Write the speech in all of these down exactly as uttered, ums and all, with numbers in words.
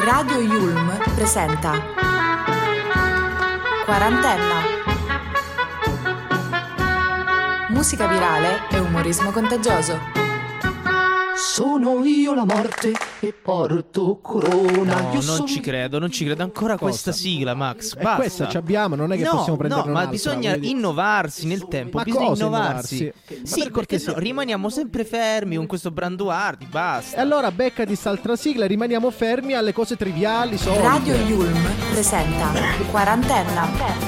Radio Yulm presenta Quarantenna. Musica virale e umorismo contagioso. Sono io la morte e porto corona. No, io non son... ci credo, non ci credo. Ancora Cosa? questa sigla, Max. E Basta. questa ci abbiamo, non è che no, possiamo prendere no, ma un'altra, bisogna voglio dire. innovarsi nel tempo. Ma bisogna cosa innovarsi. innovarsi? Ma Sì, per perché cortesia. no, rimaniamo sempre fermi con questo branduardi. Basta. E allora beccati st'altra sigla, rimaniamo fermi alle cose triviali, solite. Radio Yulm presenta Quarantenna.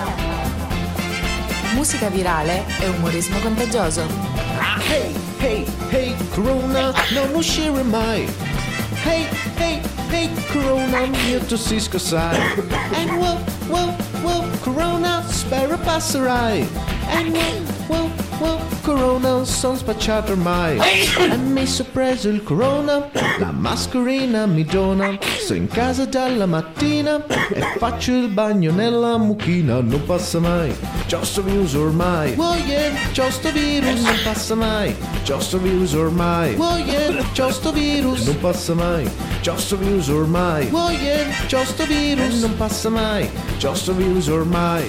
Musica virale e umorismo contagioso. Hey, hey, hey, Corona, non uscire mai. Hey, hey, hey, Corona, io tossisco sai. And wow, wow, wow, Corona, spero passerai. And wow, wow, wow, Corona, son spacciato ormai. E mi so preso il Corona, la mascherina mi dona. Sto in casa dalla mattina e faccio il bagno nella mucchina, non passa mai. C'ho sto virus ormai. Oh yeah, c'ho sto virus, non passa mai. C'ho sto virus ormai. Oh yeah, c'ho sto virus, non passa mai. C'ho sto virus ormai. Oh yeah, c'ho sto virus, non passa mai. C'ho sto virus ormai.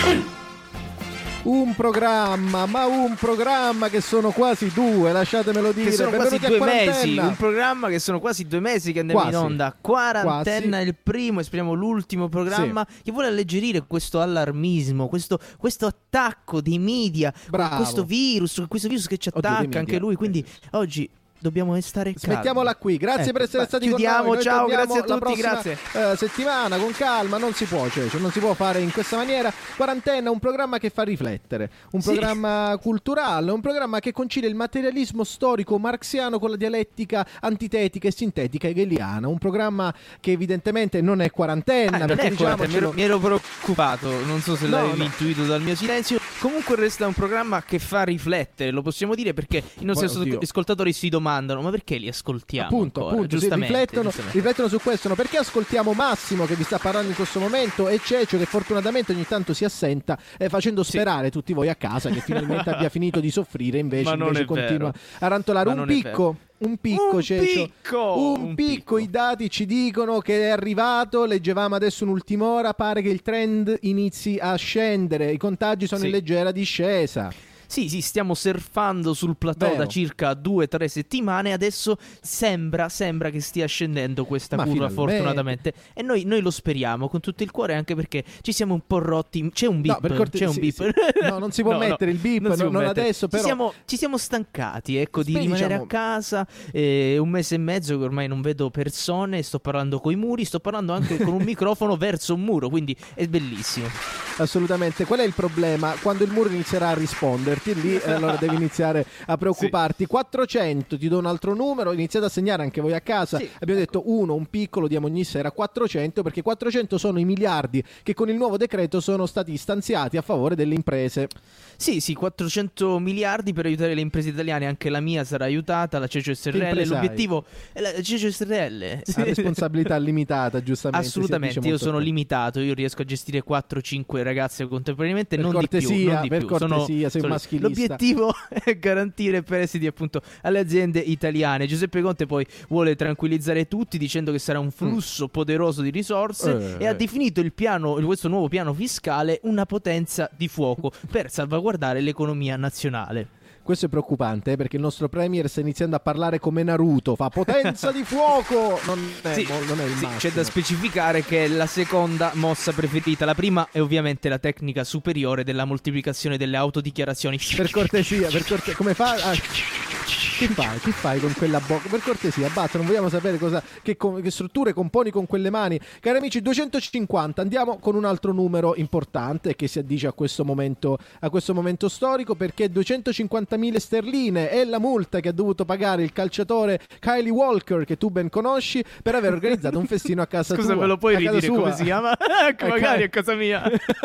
Un programma, ma un programma che sono quasi due, lasciatemelo dire. Che sono quasi Benvenuti due a mesi. Quarantenna. Un programma che sono quasi due mesi che andiamo Quasi. in onda. Quarantenna Quasi. è il primo, esprimiamo l'ultimo programma che vuole alleggerire questo allarmismo, questo, questo attacco dei media, Bravo. questo virus, questo virus che ci Oddio, dei attacca media. anche lui. Quindi oggi dobbiamo stare calmi. Smettiamola qui, grazie Ecco, per essere va, stati chiudiamo, con noi. Noi ciao, torniamo grazie a la tutti, prossima, grazie. eh, settimana con calma, non si può, cioè, cioè, non si può fare in questa maniera. Quarantenna, un programma che fa riflettere, un Sì. programma culturale, un programma che concilia il materialismo storico marxiano con la dialettica antitetica e sintetica hegeliana, un programma che evidentemente non è quarantenna, Ah, non perché è quaranta, mi, diciamocelo- ero, mi ero preoccupato, non so se No, l'avevi no. intuito dal mio silenzio. Comunque resta un programma che fa riflettere, lo possiamo dire, perché i nostri Poi, oddio. ascoltatori si domandano: ma perché li ascoltiamo? Appunto, ancora? appunto, sì, Giustamente, riflettono, giustamente. riflettono su questo, no? Perché ascoltiamo Massimo che vi sta parlando in questo momento e Cecio che fortunatamente ogni tanto si assenta, eh, facendo Sì. sperare tutti voi a casa che finalmente abbia finito di soffrire, invece, Ma non invece è continua vero. a rantolare. Ma Un non è picco, un picco, Un Cecio. picco, un, un picco, picco. I dati ci dicono che è arrivato, leggevamo adesso un'ultima ora, pare che il trend inizi a scendere, i contagi sono Sì. in leggera discesa. Sì, sì, stiamo surfando sul plateau Vero. da circa due o tre settimane. Adesso sembra, sembra che stia scendendo questa Ma curva, finalmente. fortunatamente. E noi, noi lo speriamo con tutto il cuore, anche perché ci siamo un po' rotti. C'è un beep, No, per cortesia, c'è un sì, beep. sì. No, non si può No, no, mettere il beep, non si no- può non mettere. adesso, però. Ci siamo, ci siamo stancati, ecco, di Beh, rimanere diciamo- a casa. eh, un mese e mezzo che ormai non vedo persone, sto parlando coi muri, sto parlando anche con un microfono verso un muro, quindi è bellissimo. Assolutamente. Qual è il problema? Quando il muro inizierà a risponderti, lì eh, allora devi iniziare a preoccuparti. quattrocento, ti do un altro numero, iniziate a segnare anche voi a casa. Sì, Abbiamo detto uno, un piccolo, diamo ogni sera quattrocento, perché quattrocento sono i miliardi che con il nuovo decreto sono stati stanziati a favore delle imprese. Sì, sì, quattrocento miliardi per aiutare le imprese italiane, anche la mia sarà aiutata, la Cecio S R L. impresa hai? L'obiettivo è la Cecio S R L. A responsabilità limitata, giustamente. si Assolutamente, dice io molto sono spesso. limitato, io riesco a gestire quattro cinque ragazze contemporaneamente, Per non cortesia, di più, non di per più. Sono- cortesia, sei un sono- maschilista. L'obiettivo è garantire prestiti appunto alle aziende italiane. Giuseppe Conte poi vuole tranquillizzare tutti dicendo che sarà un flusso poderoso di risorse Eh, e ha eh. definito il piano, questo nuovo piano fiscale, una potenza di fuoco per salvaguardare l'economia nazionale. Questo è preoccupante, eh, perché il nostro premier sta iniziando a parlare come Naruto, fa potenza di fuoco. Non è, Sì, mo- non è il sì, massimo. c'è da specificare che è la seconda mossa preferita. La prima è ovviamente la tecnica superiore della moltiplicazione delle autodichiarazioni. Per cortesia, per cortesia, come fa? Ah, che fai? Che fai con quella bocca? Per cortesia, basta, non vogliamo sapere cosa, che, co- che strutture componi con quelle mani. Cari amici, duecentocinquanta, andiamo con un altro numero importante che si addice a questo momento, a questo momento storico, perché duecentocinquantamila sterline è la multa che ha dovuto pagare il calciatore Kyle Walker, che tu ben conosci, per aver organizzato un festino a casa Scusa, tua. me lo puoi a casa ridire sua. come si chiama? Ecco, A magari Ky- a casa mia.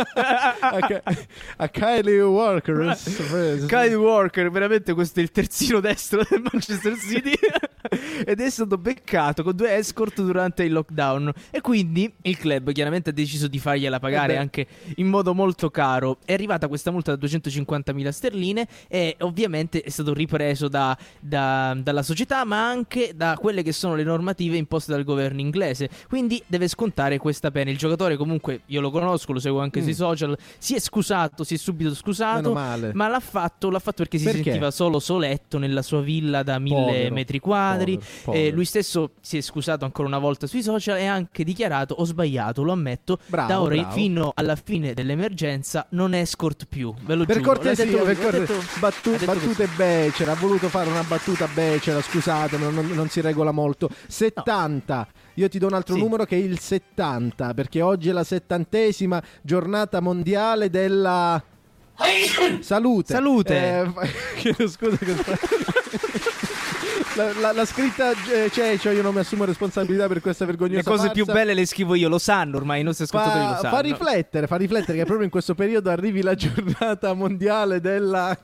a, Ky- a Kylie Walker. Kyle Walker, veramente questo è il terzino destro del Manchester City. ed è stato beccato con due escort durante il lockdown e quindi il club chiaramente ha deciso di fargliela pagare Eh beh. anche in modo molto caro. È arrivata questa multa da duecentocinquantamila sterline e ovviamente è stato ripreso da, da- dalla società, ma anche da quelle che sono le normative imposte dal governo inglese, quindi deve scontare questa pena. Il giocatore comunque, io lo conosco, lo seguo anche Mm. sui social, si è scusato, si è subito scusato, Meno male. ma l'ha fatto, l'ha fatto perché si Perché? sentiva solo soletto nella sua villa da mille Povero, metri quadri. povero, E povero. lui stesso si è scusato ancora una volta sui social e ha anche dichiarato: ho sbagliato, lo ammetto, Bravo, da ora bravo. fino alla fine dell'emergenza non escort più, ve lo Per giuro. cortesia, L'ha detto per lui, l'ha cortesia. detto- Battu- ha detto battute così. becere, ha voluto fare una battuta becera, scusate, non, non- non si regola molto. settanta. Io ti do un altro Sì. numero che è il settanta, perché oggi è la settantesima giornata mondiale della salute. Salute. Eh, chiedo scusa cosa- La, la- la scritta eh, Cecio, io non mi assumo responsabilità per questa vergognosa Le cose più farsa. belle le scrivo io, lo sanno ormai, i nostri ascoltatori lo Fa, sanno. fa riflettere, fa riflettere che proprio in questo periodo arrivi la giornata mondiale della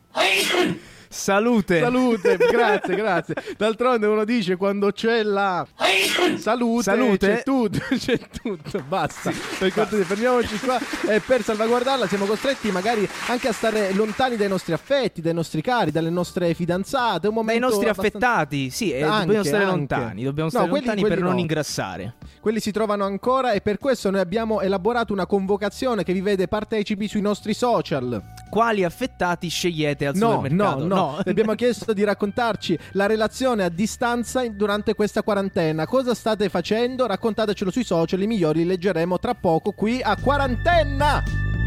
Salute. salute. Grazie, grazie. D'altronde uno dice quando c'è la salute, Salute. c'è tutto, c'è tutto, basta. Per cortesia, fermiamoci qua e per salvaguardarla siamo costretti magari anche a stare lontani dai nostri affetti, dai nostri cari, dalle nostre fidanzate. Un Dai momento nostri abbastanza- affettati, sì, eh, Anche, dobbiamo stare anche. lontani, dobbiamo No, stare quelli- lontani quelli per non no. ingrassare. Quelli si trovano ancora e per questo noi abbiamo elaborato una convocazione che vi vede partecipi sui nostri social. Quali affettati scegliete al No, supermercato? no, no, Vi abbiamo chiesto di raccontarci la relazione a distanza in- durante questa quarantena. Cosa state facendo? Raccontatecelo sui social, i migliori li leggeremo tra poco qui a Quarantenna.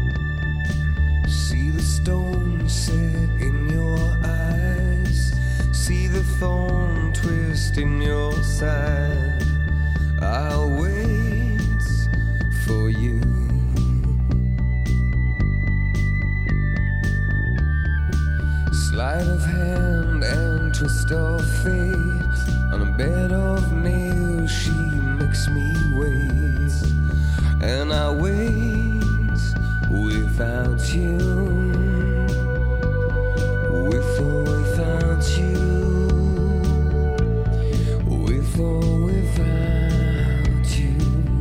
See the stone set in your eyes. See the thorn twist in your side. I'll wait for you. Sleight of hand and twist of fate. On a bed of nails she makes me wait. And I wait without you. With or without you. With or without you.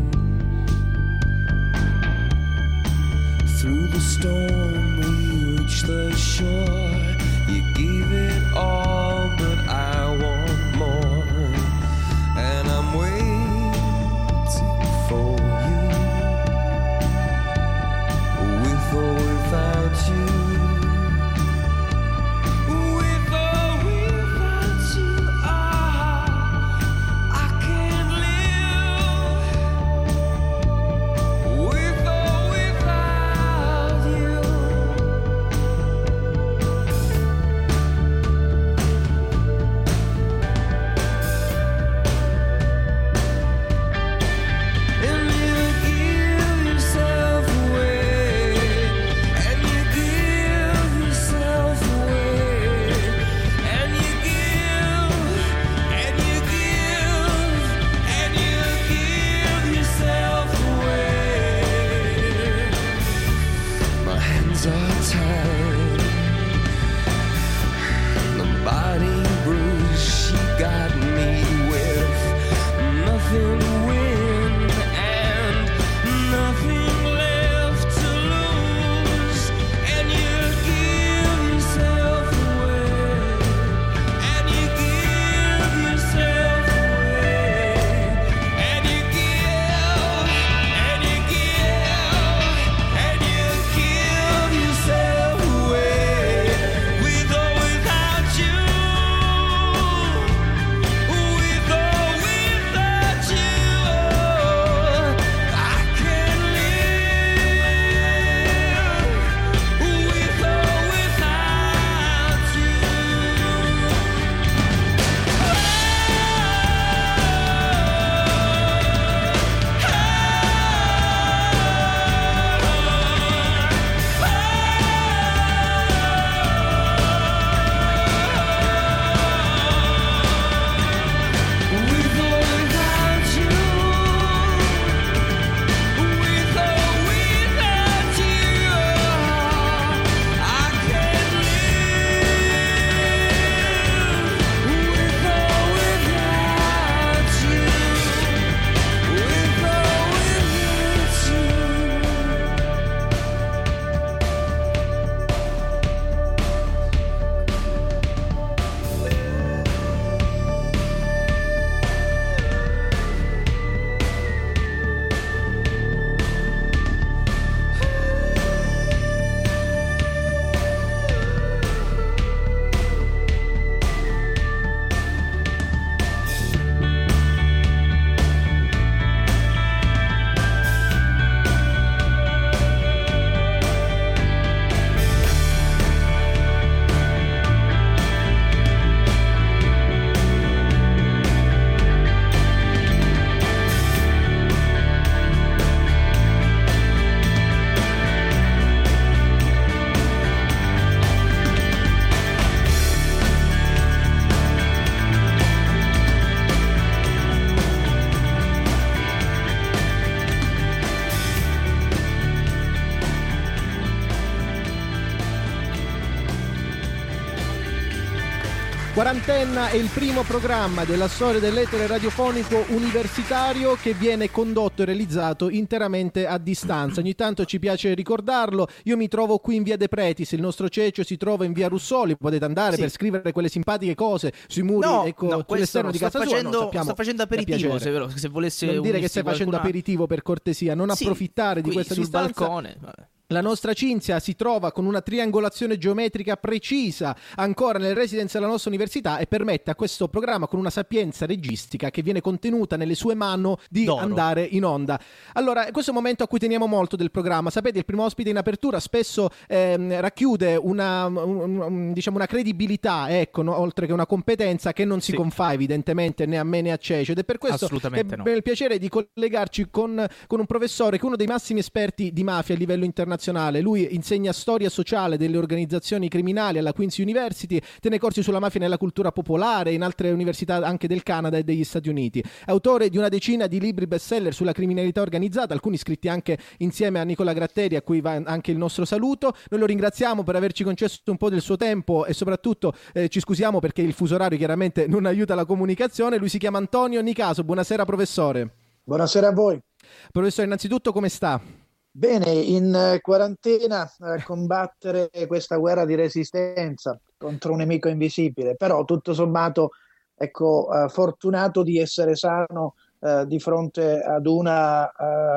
Through the storm we reach the shore. You gave it all, but I want Quarantenna è il primo programma della storia dell'etere radiofonico universitario che viene condotto e realizzato interamente a distanza. Ogni tanto ci piace ricordarlo. Io mi trovo qui in via De Pretis, il nostro Cecio si trova in via Russoli, potete andare sì. per scrivere quelle simpatiche cose sui muri, no, ecco, no, sull'esterno di casa facendo, sua. No, sappiamo, sta facendo aperitivo, se, se volesse non dire che stai facendo qualcuna... aperitivo, per cortesia, non sì, approfittare di qui, questa sul distanza. balcone. Vabbè. La nostra Cinzia si trova con una triangolazione geometrica precisa ancora nel residence della nostra università e permette a questo programma, con una sapienza registica che viene contenuta nelle sue mani, di D'oro. andare in onda. Allora, questo è un momento a cui teniamo molto del programma. Sapete, il primo ospite in apertura spesso ehm, racchiude una, un, un, diciamo una credibilità, ecco, no? Oltre che una competenza che non si sì. confà evidentemente né a me né a Cece, ed è per questo che no. abbiamo il piacere di collegarci con, con un professore che è uno dei massimi esperti di mafia a livello internazionale. Lui insegna storia sociale delle organizzazioni criminali alla Queen's University, tiene corsi sulla mafia nella cultura popolare in altre università anche del Canada e degli Stati Uniti. È autore di una decina di libri bestseller sulla criminalità organizzata, alcuni scritti anche insieme a Nicola Gratteri, a cui va anche il nostro saluto. Noi lo ringraziamo per averci concesso un po' del suo tempo e soprattutto eh, ci scusiamo perché il fuso orario chiaramente non aiuta la comunicazione. Lui si chiama Antonio Nicaso. Buonasera professore. Buonasera a voi. Professore, innanzitutto come sta? Bene, in quarantena a combattere questa guerra di resistenza contro un nemico invisibile, però tutto sommato, ecco, uh, fortunato di essere sano uh, di fronte ad, una,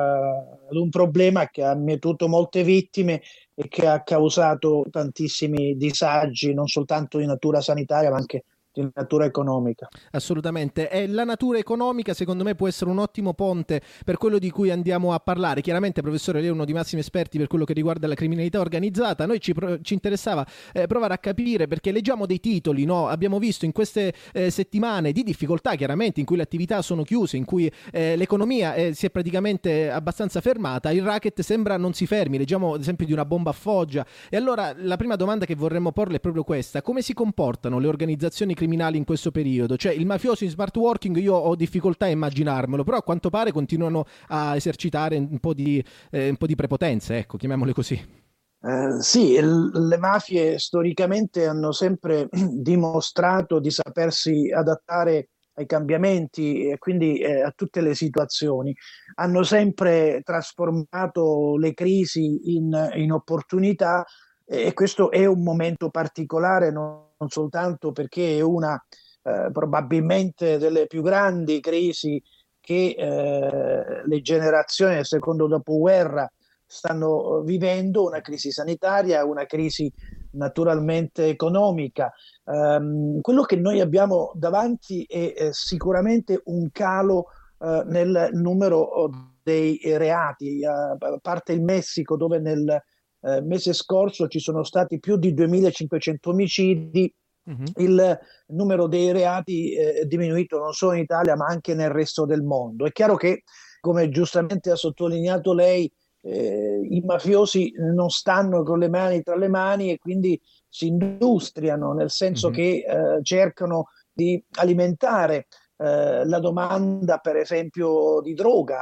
uh, ad un problema che ha mietuto molte vittime e che ha causato tantissimi disagi, non soltanto di natura sanitaria ma anche di natura economica. Assolutamente, e la natura economica secondo me può essere un ottimo ponte per quello di cui andiamo a parlare. Chiaramente professore, lei è uno dei massimi esperti per quello che riguarda la criminalità organizzata. Noi ci, ci interessava eh, provare a capire, perché leggiamo dei titoli, no? Abbiamo visto in queste eh, settimane di difficoltà chiaramente, in cui le attività sono chiuse, in cui eh, l'economia eh, si è praticamente abbastanza fermata, il racket sembra non si fermi, leggiamo ad esempio di una bomba a Foggia. E allora la prima domanda che vorremmo porle è proprio questa: come si comportano le organizzazioni criminali in questo periodo? Cioè, il mafioso in smart working io ho difficoltà a immaginarmelo, però a quanto pare continuano a esercitare un po' di, eh, un po' di prepotenza, ecco, chiamiamole così. Eh, sì, l- le mafie storicamente hanno sempre dimostrato di sapersi adattare ai cambiamenti e quindi eh, a tutte le situazioni. Hanno sempre trasformato le crisi in, in opportunità, e questo è un momento particolare, non non soltanto perché è una eh, probabilmente delle più grandi crisi che eh, le generazioni del secondo dopoguerra stanno vivendo, una crisi sanitaria, una crisi naturalmente economica. Um, quello che noi abbiamo davanti è eh, sicuramente un calo eh, nel numero dei reati, a parte il Messico, dove nel Eh, mese scorso ci sono stati più di duemilacinquecento omicidi. Uh-huh. Il numero dei reati eh, è diminuito non solo in Italia ma anche nel resto del mondo. È chiaro che, come giustamente ha sottolineato lei, eh, i mafiosi non stanno con le mani tra le mani e quindi si industriano, nel senso uh-huh. che eh, cercano di alimentare eh, la domanda, per esempio, di droga.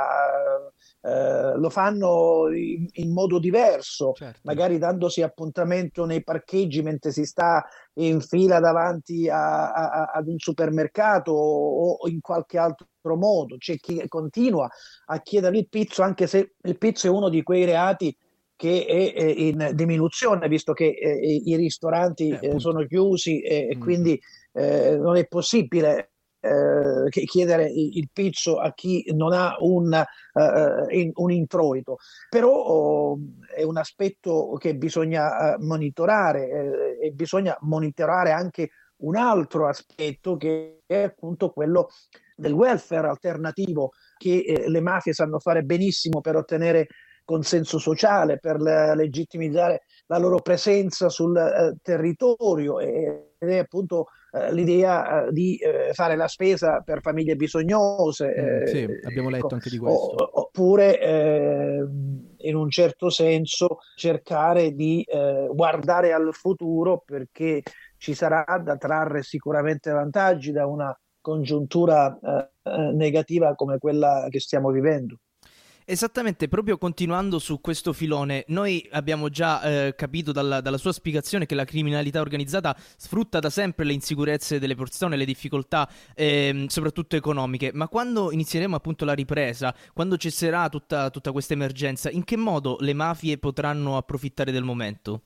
Eh, lo fanno in, in modo diverso, certo. Magari dandosi appuntamento nei parcheggi mentre si sta in fila davanti a, a, ad un supermercato o, o in qualche altro modo. C'è chi continua a chiedere il pizzo, anche se il pizzo è uno di quei reati che è, è in diminuzione, visto che eh, i ristoranti eh, sono chiusi e, e mm. quindi eh, non è possibile Eh, chiedere il pizzo a chi non ha un, uh, un introito. Però oh, è un aspetto che bisogna uh, monitorare eh, e bisogna monitorare anche un altro aspetto, che è appunto quello del welfare alternativo, che eh, le mafie sanno fare benissimo per ottenere consenso sociale, per la, legittimizzare la loro presenza sul eh, territorio, e, ed è appunto eh, l'idea eh, di eh, fare la spesa per famiglie bisognose. Mm, eh, sì, abbiamo letto ecco, anche di questo. O, oppure eh, in un certo senso cercare di eh, guardare al futuro, perché ci sarà da trarre sicuramente vantaggi da una congiuntura eh, negativa come quella che stiamo vivendo. Esattamente, proprio continuando su questo filone, noi abbiamo già eh, capito dalla, dalla sua spiegazione che la criminalità organizzata sfrutta da sempre le insicurezze delle persone, le difficoltà ehm, soprattutto economiche, ma quando inizieremo appunto la ripresa, quando cesserà tutta, tutta questa emergenza, in che modo le mafie potranno approfittare del momento?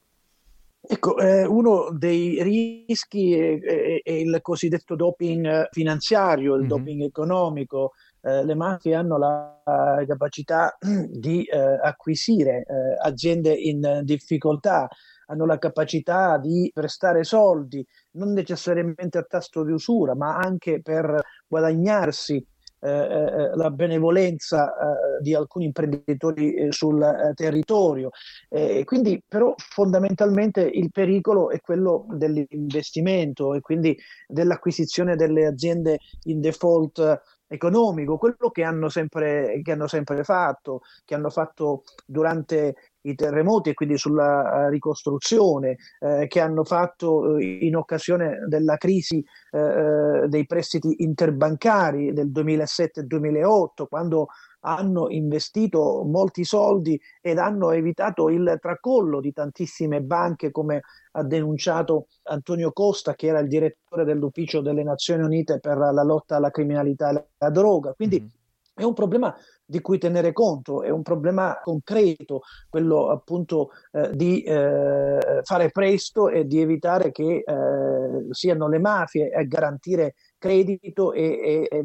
Ecco, eh, uno dei rischi è, è- è il cosiddetto doping finanziario, il Mhm. doping economico. Eh, le mafie hanno la la capacità di eh, acquisire eh, aziende in difficoltà, hanno la capacità di prestare soldi, non necessariamente a tasso di usura, ma anche per guadagnarsi eh, eh, la benevolenza eh, di alcuni imprenditori eh, sul eh, territorio. Eh, quindi, però, fondamentalmente il pericolo è quello dell'investimento e quindi dell'acquisizione delle aziende in default eh, economico, quello che hanno sempre, che hanno sempre fatto, che hanno fatto durante i terremoti e quindi sulla eh, ricostruzione, eh, che hanno fatto eh, in occasione della crisi eh, eh, dei prestiti interbancari del duemilasette-duemilaotto, quando hanno investito molti soldi ed hanno evitato il tracollo di tantissime banche, come ha denunciato Antonio Costa, che era il direttore dell'Ufficio delle Nazioni Unite per la lotta alla criminalità e alla droga. Quindi Mhm. è un problema di cui tenere conto, è un problema concreto, quello appunto eh, di eh, fare presto e di evitare che eh, siano le mafie a garantire credito e, e- e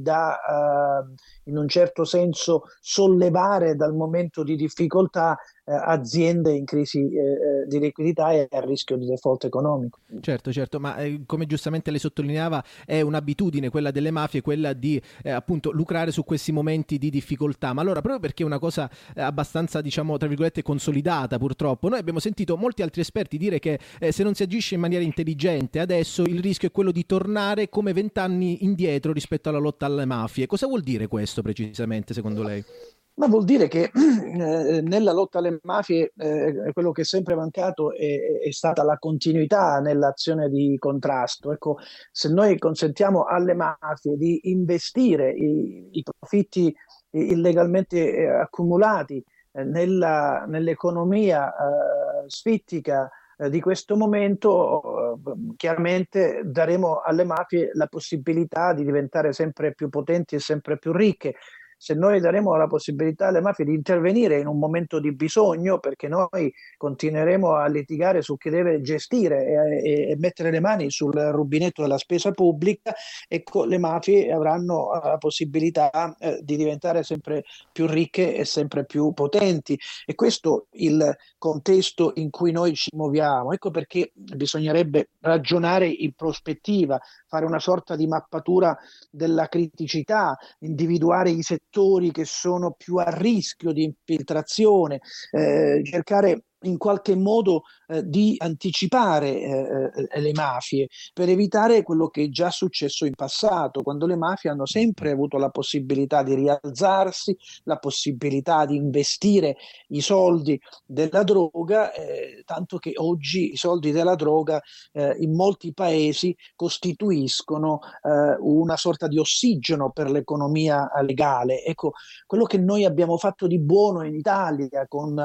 da eh, in un certo senso sollevare dal momento di difficoltà eh, aziende in crisi eh, eh, di liquidità e a rischio di default economico. Certo, certo, ma eh, come giustamente lei sottolineava, è un'abitudine quella delle mafie, quella di eh, appunto lucrare su questi momenti di difficoltà. Ma allora, proprio perché è una cosa eh, abbastanza, diciamo, tra virgolette, consolidata, purtroppo, noi abbiamo sentito molti altri esperti dire che eh, se non si agisce in maniera intelligente adesso, il rischio è quello di tornare come vent'anni indietro rispetto alla lotta alle mafie. Cosa vuol dire questo precisamente, secondo lei? Ma vuol dire che eh, nella lotta alle mafie eh, quello che è sempre mancato è, è stata la continuità nell'azione di contrasto. Ecco, se noi consentiamo alle mafie di investire i, i profitti illegalmente eh, accumulati eh, nella- nell'economia eh, sfittica eh, di questo momento, eh, chiaramente daremo alle mafie la possibilità di diventare sempre più potenti e sempre più ricche. Se noi daremo la possibilità alle mafie di intervenire in un momento di bisogno, perché noi continueremo a litigare su chi deve gestire e, e- e mettere le mani sul rubinetto della spesa pubblica, ecco, le mafie avranno eh, la possibilità eh, di diventare sempre più ricche e sempre più potenti. E questo è il contesto in cui noi ci muoviamo. Ecco perché bisognerebbe ragionare in prospettiva, fare una sorta di mappatura della criticità, individuare i settori che sono più a rischio di infiltrazione, eh, cercare in qualche modo eh, di anticipare eh, eh, le mafie per evitare quello che è già successo in passato, quando le mafie hanno sempre avuto la possibilità di rialzarsi, la possibilità di investire i soldi della droga, eh, tanto che oggi i soldi della droga eh, in molti paesi costituiscono eh, una sorta di ossigeno per l'economia legale. Ecco, quello che noi abbiamo fatto di buono in Italia con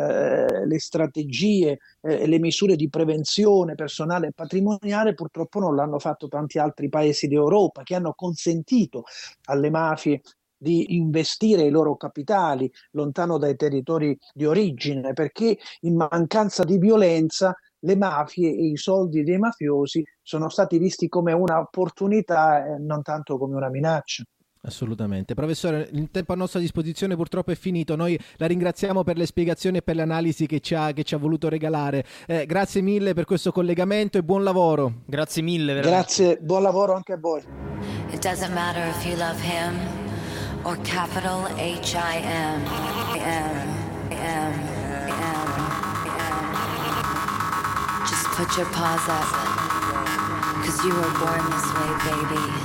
eh, le strategie e eh, le misure di prevenzione personale e patrimoniale, purtroppo non l'hanno fatto tanti altri paesi d'Europa, che hanno consentito alle mafie di investire i loro capitali lontano dai territori di origine, perché in mancanza di violenza le mafie e i soldi dei mafiosi sono stati visti come un'opportunità e non tanto come una minaccia. Assolutamente. Professore, il tempo a nostra disposizione purtroppo è finito. Noi la ringraziamo per le spiegazioni e per le analisi che ci ha, che ci ha voluto regalare. Eh, grazie mille per questo collegamento e buon lavoro. Grazie mille, veramente. Grazie, buon lavoro anche a voi. It doesn't matter if you love him or capital H I M. M, M, M, M. Just put your paws up, 'cause you were born this way, baby.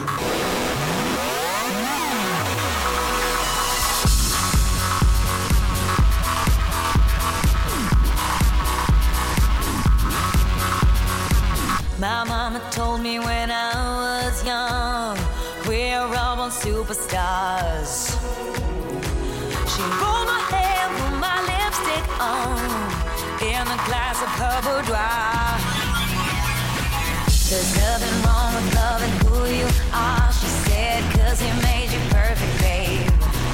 My mama told me when I was young, we're all born superstars. She rolled my in a glass of her boudoir. There's nothing wrong with loving who you are, she said, 'cause he made you perfect, babe.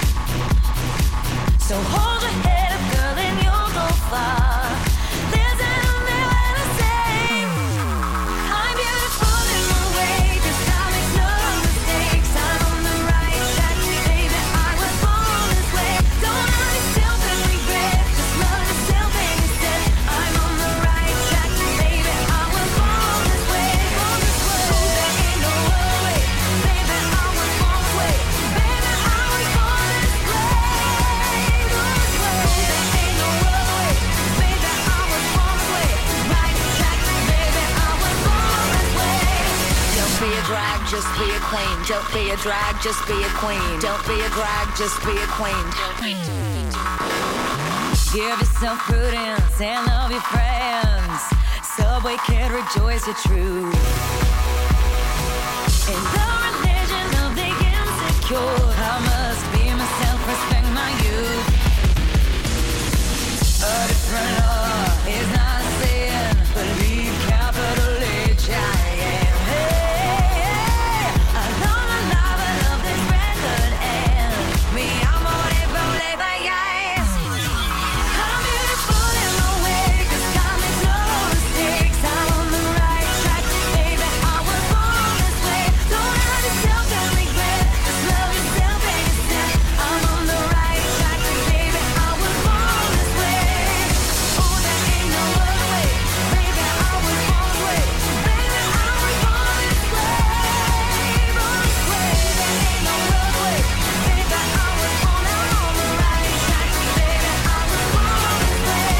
So hold your head up, girl, and you'll go far. There's an only way to say I'm beautiful in my way, 'cause I make no mistakes. I'm on the right track, baby, I was born this way. Don't hurt yourself and regret, just love yourself instead. I'm on the right track, baby, I was born this way, born this way. Oh, there ain't no other way, baby, I was born this way. Baby, I was born this way, born this way. Oh, there ain't no other way, baby, I was born this way. Right track, baby, I was born this way. Don't be a drag, just be a queen. Don't be a drag, just be a queen. Don't be a drag, just be a queen. Give yourself prudence and love your friends. Subway kid, rejoice your truth. In the religion of the insecure, I must be myself, respect my youth. A different law is not a sin, believe capital H I M. Hey, hey, I love the love of this record and me, I'm on it, roll it, but yes. I'm beautiful in my way, 'cause God makes no mistakes. I'm on the right track, baby, I was born this way. Don't hurt yourself and regret, just love yourself instead. I'm on the right track, baby, I was born this way. Oh, there ain't no other way, baby, I was born this way. Baby, I was born this way, born this way. There ain't no other way, baby, I was born. I'm on the right track, baby, I was born this way.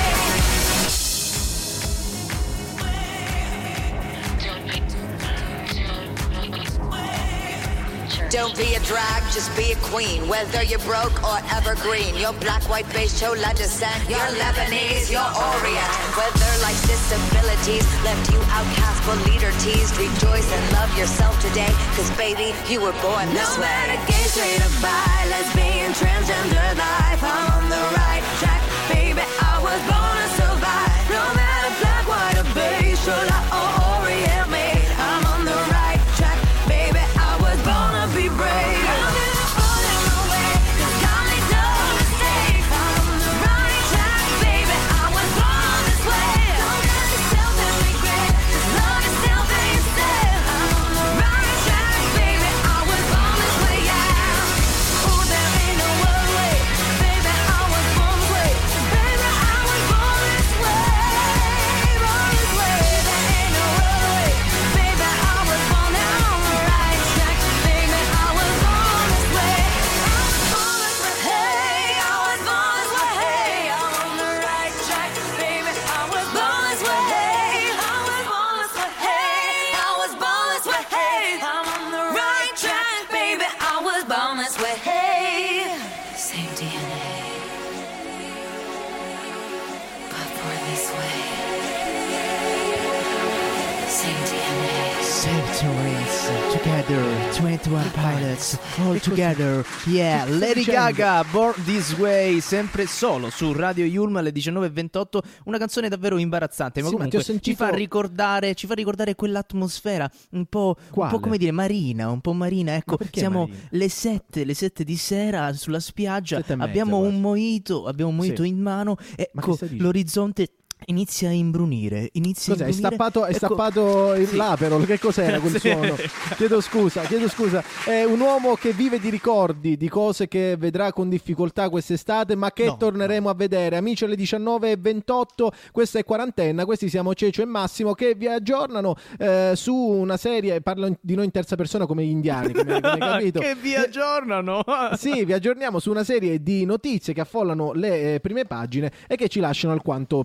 Don't be a drag, just be a queen. Whether you're broke or evergreen, you're black, white, beige, chola descent, you're Lebanese, you're Orient. Whether life's disabilities left you outcast but leader teased, rejoice and love yourself today, 'cause baby, you were born this way. No matter gay, straight or bi, lesbian, transgender life, I'm on the right track, baby, I was born to survive. No matter black, white or beige, chola or Orient made, I'm on the right track, baby, I was born to be brave. I'm beautiful in my way, 'cause God made no mistakes. I'm on the right track, baby, I was born this way. Don't hurt yourself and regret, just love yourself instead. I'm on the right track, baby, I was born this way, yeah. Oh, there ain't no other way, baby, I was born this way. Baby, I was born this way, born this way. There ain't no other way, baby, I was born. Now I'm on the right track, baby, I was born this way. I was born this way, hey, I was born this way, hey, I'm on the right track, baby, I was born this way, hey, I was born this way, hey, I was born this way, hey, I'm on the right track, baby, I was born this way, hey. Same D N A, but born this way. Same D N A. Centuries together, twenty-one pilots all together. Yeah, Lady Gaga, Born This Way, sempre solo su Radio Yulm alle diciannove e ventotto. Una canzone davvero imbarazzante, ma Sì, ma comunque ti ho sentito- ci fa ricordare, ci fa ricordare quell'atmosfera un po', un Quale? po' come dire marina, un po' marina. Ecco, perché siamo marina? le sette, le sette di sera sulla spiaggia. Sette e mezza, abbiamo quasi. un mojito, abbiamo un mojito Sì. in mano. Ma Ecco, che stai dicendo? l'orizzonte inizia a imbrunire. Inizia Cos'è? a Hai imbrunire. stappato, hai Ecco, stappato il sì. l'Aperol? Che cos'era quel Sì. suono? Chiedo scusa, chiedo scusa. È un uomo che vive di ricordi, di cose che vedrà con difficoltà quest'estate, ma che No, torneremo a vedere. Amici, alle diciannove e ventotto, questa è Quarantenna, questi siamo Cecio e Massimo che vi aggiornano eh, su una serie, parlo di noi in terza persona come gli indiani, come, come hai capito? Che vi aggiornano. Sì, vi aggiorniamo su una serie di notizie che affollano le eh, prime pagine e che ci lasciano alquanto perplessi.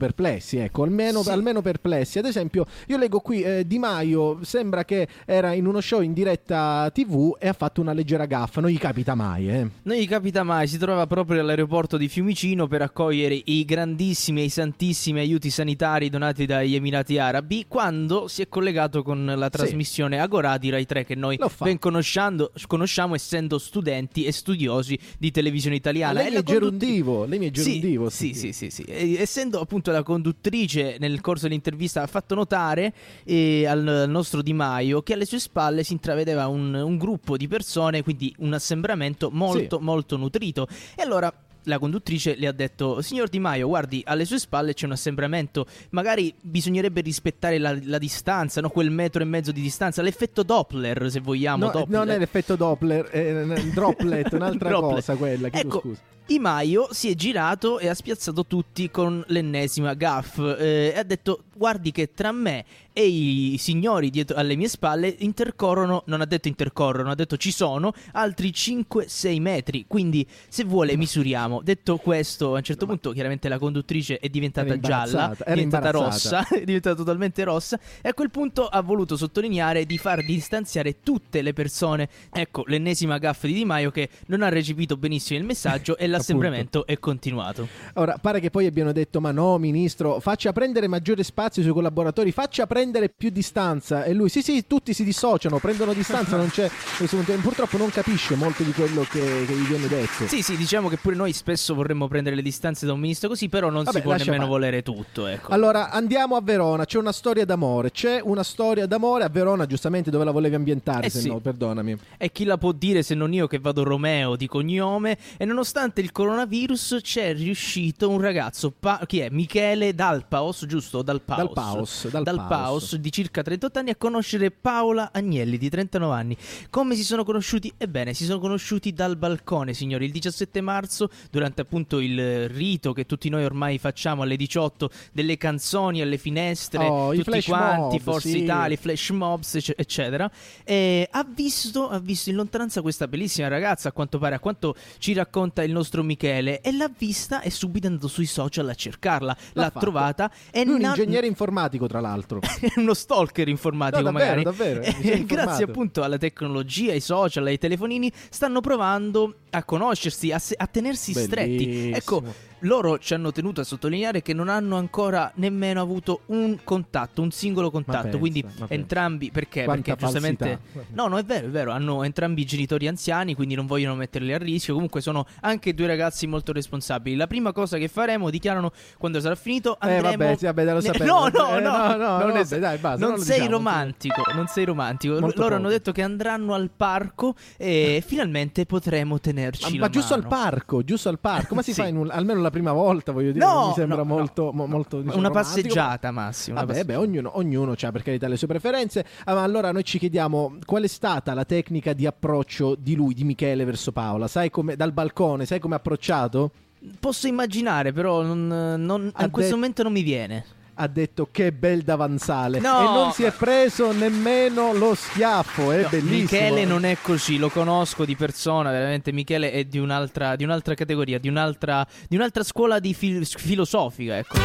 perplessi, ecco, almeno, Sì. almeno perplessi. Ad esempio, io leggo qui eh, Di Maio sembra che era in uno show in diretta tivù e ha fatto una leggera gaffa. Non gli capita mai, eh. Non gli capita mai, si trova proprio all'aeroporto di Fiumicino per accogliere i grandissimi e i santissimi aiuti sanitari donati dagli Emirati Arabi, quando si è collegato con la trasmissione Agorà di Rai tre, che noi Lo fa. ben conosciamo, conosciamo essendo studenti e studiosi di televisione italiana. lei E mi la è conduttrice- gerundivo, lei mi è gerundivo. Sì, sì, sì, sì, sì. E, essendo appunto la conduttrice, nel corso dell'intervista ha fatto notare eh, al, al nostro Di Maio che alle sue spalle si intravedeva un, un gruppo di persone, quindi un assembramento molto, Sì. molto nutrito. E allora la conduttrice le ha detto: signor Di Maio, guardi, alle sue spalle c'è un assembramento, magari bisognerebbe rispettare la, la distanza, no? Quel metro e mezzo di distanza, l'effetto Doppler, se vogliamo. No, Doppler. non è l'effetto Doppler, è un droplet, un'altra Droplet. cosa quella, chiedo Ecco, scusa. Di Maio si è girato e ha spiazzato tutti con l'ennesima gaff eh, e ha detto: guardi che tra me e i signori dietro alle mie spalle intercorrono, non ha detto intercorrono, ha detto ci sono altri cinque sei metri, quindi se vuole misuriamo. Detto questo, a un certo punto chiaramente la conduttrice è diventata Era gialla, imbarazzata, è era diventata imbarazzata. rossa, è diventata totalmente rossa, e a quel punto ha voluto sottolineare di far distanziare tutte le persone. Ecco l'ennesima gaffa di Di Maio, che non ha recepito benissimo il messaggio e l'assembramento è continuato. Ora, pare che poi abbiano detto: ma no, ministro, faccia prendere maggiore spazio ai suoi collaboratori, faccia prendere più distanza. E lui: sì, sì, tutti si dissociano, prendono distanza, non c'è. Purtroppo non capisce molto di quello che, che gli viene detto. Sì, sì, diciamo che pure noi spesso vorremmo prendere le distanze da un ministro così, però non Vabbè, si può lascia nemmeno fare. volere tutto, ecco. Allora, andiamo a Verona, c'è una storia d'amore, c'è una storia d'amore a Verona, giustamente, dove la volevi ambientare, Eh se sì. no, perdonami. E chi la può dire se non io, che vado Romeo di cognome? E nonostante il coronavirus c'è riuscito un ragazzo, pa- chi è? Michele Dalpaos, giusto? Dalpaos. Dalpaos, Dalpaos. Dalpaos, di circa trentotto anni, a conoscere Paola Agnelli di trentanove anni. Come si sono conosciuti? Ebbene, si sono conosciuti dal balcone, signori, il diciassette marzo, durante appunto il rito che tutti noi ormai facciamo alle diciotto, delle canzoni alle finestre, Oh, i tutti flash quanti, mob, Forza sì. Italia, flash mobs, ecce- eccetera. E ha visto, ha visto in lontananza questa bellissima ragazza, a quanto pare, a quanto ci racconta il nostro Michele, e l'ha vista e subito è andato sui social a cercarla. L'ha, fatto. trovata e Lui è un na- ingegnere informatico, tra l'altro. uno stalker informatico, No, davvero, magari. davvero, mi sono E informato. grazie appunto alla tecnologia, ai social, ai telefonini, stanno provando a conoscersi, a, se- a tenersi stretti. Bellissimo. Ecco, loro ci hanno tenuto a sottolineare che non hanno ancora nemmeno avuto un contatto, un singolo contatto. pensa, quindi ma pensa. entrambi, perché? Quanta Perché giustamente falsità. no, no, è vero, è vero, hanno entrambi i genitori anziani, quindi non vogliono metterli a rischio. Comunque sono anche due ragazzi molto responsabili. La prima cosa che faremo, dichiarano, quando sarà finito, Eh, andremo vabbè, sì, vabbè, dai, lo ne- sapevo. No, no, Eh, no, no, no, non, vabbè, es- dai, basta, non non lo sei diciamo, romantico, non sei romantico. Loro Molto hanno poco. detto che andranno al parco e finalmente potremo tenerci Ma, la ma giusto al mano. parco, giusto al parco. Ma si Sì. fa in un- almeno la prima volta, voglio dire. No, mi sembra no, no. molto, mo- molto diciamo, Una romantico. passeggiata, Massimo. una Vabbè, passe- beh, ognuno, ognuno ha per carità le sue preferenze. Ah, ma allora noi ci chiediamo qual è stata la tecnica di approccio di lui, di Michele, verso Paola. Sai come, dal balcone, sai come ha approcciato? Posso immaginare, però non, non- Ha in questo det- momento non mi viene. Ha detto che bel davanzale. No! E non si è preso nemmeno lo schiaffo. È No, bellissimo. Michele non è così, lo conosco di persona, veramente Michele è di un'altra, di un'altra categoria, di un'altra, di un'altra scuola di fil- filosofica, ecco.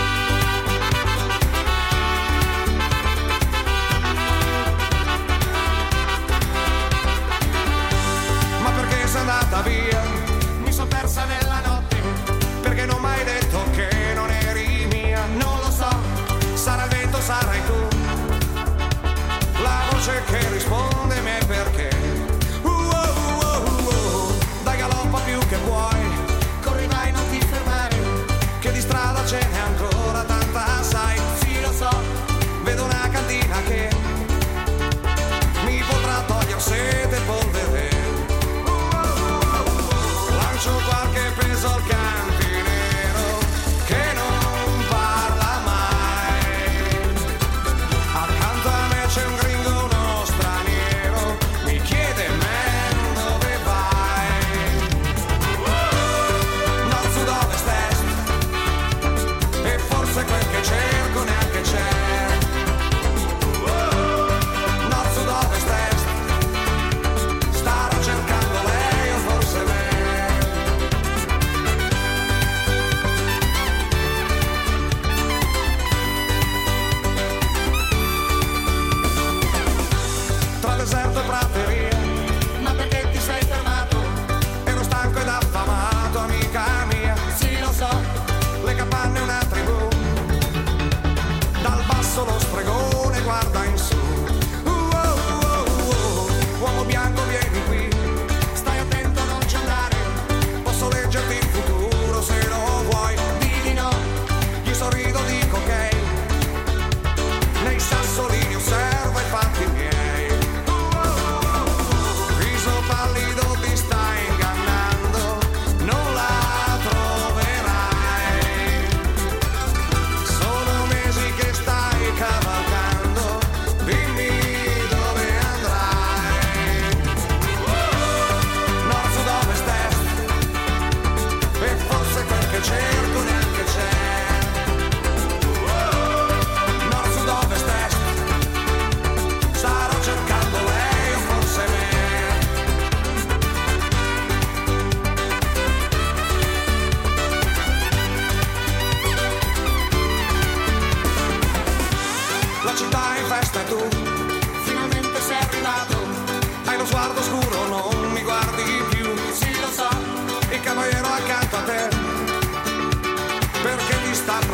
Ma perché sei andata via? Mi son persa nella notte, perché non m'hai detto che non eri mia. Non lo so, sarà il vento, sarai tu, la voce che risponde a me perché. Uh, uh, uh, uh, dai galoppa più che puoi, corri vai non ti fermare, che di strada ce n'è ancora tanta.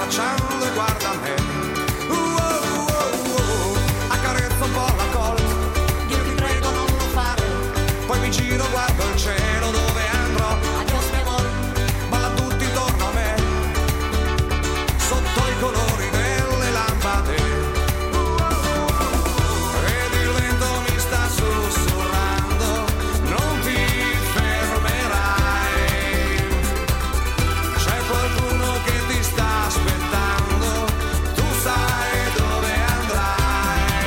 abbracciando e guarda me. Uh, uh, uh, uh, accarezzo un po' la colla, io ti prego non lo fare. Poi mi giro, guardo il cielo dove andrò. Adios mi amor, balla tutti intorno a me, sotto i colori delle lampade. Ed il vento mi sta sussurrando, non ti fermerai. C'è qualcuno che ti sta aspettando, tu sai dove andrai.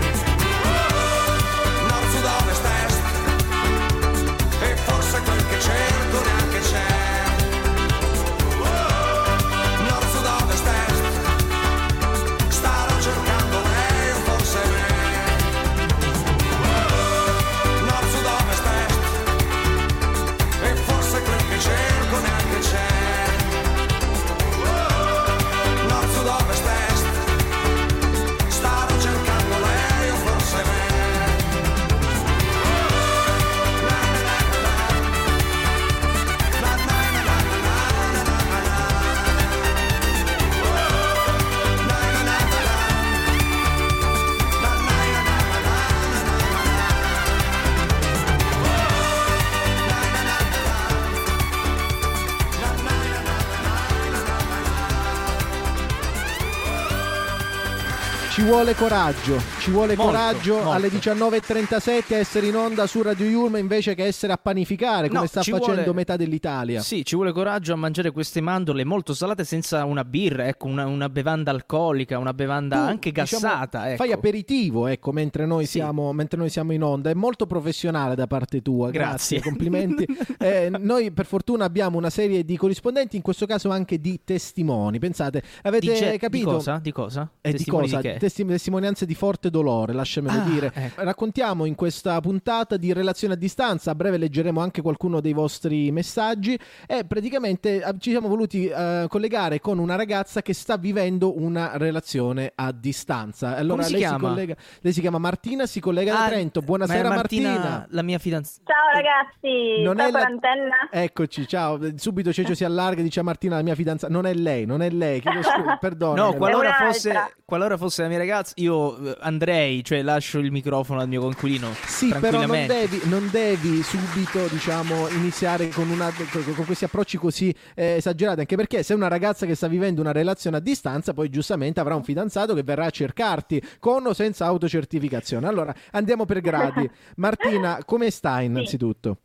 Nord, sud, ovest, est, e forse quel che cerco neanche c'è. Nord, sud, ovest, est, starò cercando lei o forse me. Nord, sud, ovest, est, e forse quel che cerco neanche c'è. Nord, sud, ovest, est, starò cercando lei o forse me. Ci vuole coraggio, ci vuole Molto, coraggio molto. alle diciannove e trentasette a essere in onda su Radio Yulm invece che essere a panificare come No, sta ci facendo vuole- metà dell'Italia. Sì, ci vuole coraggio a mangiare queste mandorle molto salate senza una birra, ecco, una, una bevanda alcolica, una bevanda Tu, anche diciamo, gassata, ecco. fai aperitivo, ecco, mentre noi, Sì. siamo, mentre noi siamo in onda. È molto professionale da parte tua, grazie, Grazie. complimenti. Eh, noi per fortuna abbiamo una serie di corrispondenti, in questo caso anche di testimoni. Pensate, avete Di ge- capito? Di cosa? Di cosa? E di Testimoni cosa? che? Testi- testimonianze di forte dolore, lasciamelo Ah, dire. ecco. Raccontiamo in questa puntata di relazione a distanza. A breve leggeremo anche qualcuno dei vostri messaggi. E praticamente eh, ci siamo voluti eh, collegare con una ragazza che sta vivendo una relazione a distanza. Allora, Come si lei chiama? Si collega, lei si chiama Martina, si collega da Ah, Trento. ma Buonasera è Martina. la mia fidanzata. Ciao ragazzi, Non sta è la- quarantenna? Eccoci, ciao. Subito Cecio si allarga e dice a Martina, la mia fidanzata. Non è lei, non è lei. Chiedo scusa, perdona. No, qualora un'altra. fosse, qualora fosse la mia ragazza, io eh, andrei, cioè lascio il microfono al mio coinquilino. Sì, però non tranquillamente. devi, non devi subito, diciamo, iniziare con, una, con, con questi approcci così eh, esagerati, anche perché se una ragazza che sta vivendo una relazione a distanza, poi giustamente avrà un fidanzato che verrà a cercarti, con o senza autocertificazione. Allora, andiamo per gradi. Martina, come stai innanzitutto?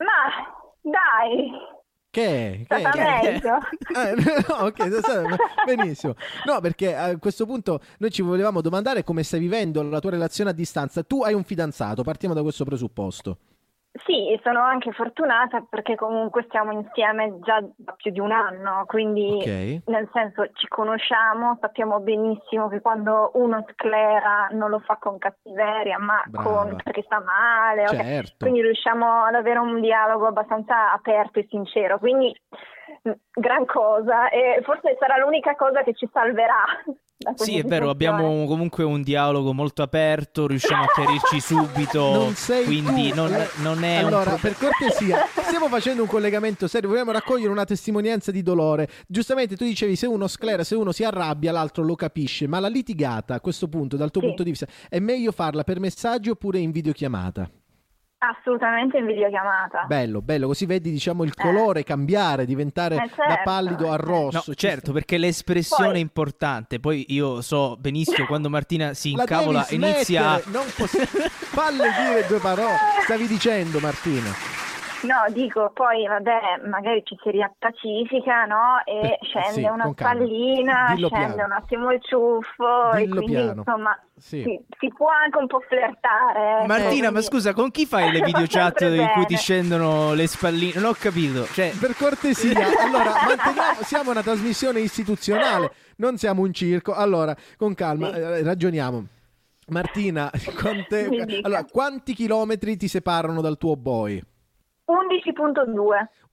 Ma dai, Che? sta che- meglio. Eh, no, ok, sta- benissimo. No, perché a questo punto noi ci volevamo domandare come stai vivendo la tua relazione a distanza. Tu hai un fidanzato, partiamo da questo presupposto. Sì, sono anche fortunata perché comunque stiamo insieme già da più di un anno, quindi Ok. nel senso ci conosciamo, sappiamo benissimo che quando uno sclera non lo fa con cattiveria, ma Brava. con perché sta male, ok? Certo. Quindi riusciamo ad avere un dialogo abbastanza aperto e sincero, quindi mh, gran cosa e forse sarà l'unica cosa che ci salverà. da Sì, questa è vero, situazione. abbiamo comunque un dialogo molto aperto, riusciamo a chiarirci subito, Non sei quindi tu. non, Eh, non è allora, un pro- per cortesia, stiamo facendo un collegamento serio, vogliamo raccogliere una testimonianza di dolore. Giustamente tu dicevi, se uno sclera, se uno si arrabbia, l'altro lo capisce, ma la litigata a questo punto, dal tuo Sì. punto di vista, è meglio farla per messaggio oppure in videochiamata? Assolutamente in videochiamata. Bello, bello, così vedi, diciamo, il colore cambiare, diventare Eh, certo. da pallido a rosso. No, Ci certo, sta- perché l'espressione Poi- è importante. Poi io so benissimo quando Martina si La incavola devi inizia a... smettere, non posso... Falle dire due parole. Stavi dicendo, Martina? No, dico, poi vabbè, magari ci si riappacifica, no? E Eh, scende sì, una con calma. spallina, Dillo scende piano. un attimo il ciuffo e Dillo quindi piano. insomma Sì. si, si può anche un po' flirtare. ecco, Martina, ma quindi- scusa, con chi fai le Va video chat sempre in cui bene. ti scendono le spalline? Non ho capito. Cioè, Per cortesia, allora manteniamo, siamo una trasmissione istituzionale, non siamo un circo. Allora, con calma, Sì. eh, ragioniamo. Martina, quante- Mi dica. allora, quanti chilometri ti separano dal tuo boy? undici virgola due.